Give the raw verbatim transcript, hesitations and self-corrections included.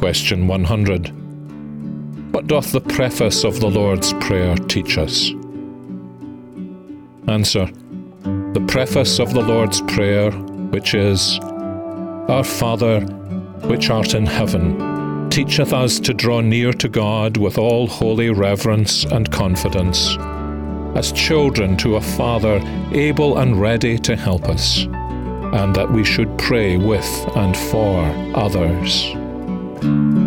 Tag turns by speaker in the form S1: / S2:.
S1: Question one hundred. What doth the preface of the Lord's Prayer teach us? Answer. The preface of the Lord's Prayer, which is, Our Father, which art in heaven, teacheth us to draw near to God with all holy reverence and confidence, as children to a Father able and ready to help us, and that we should pray with and for others.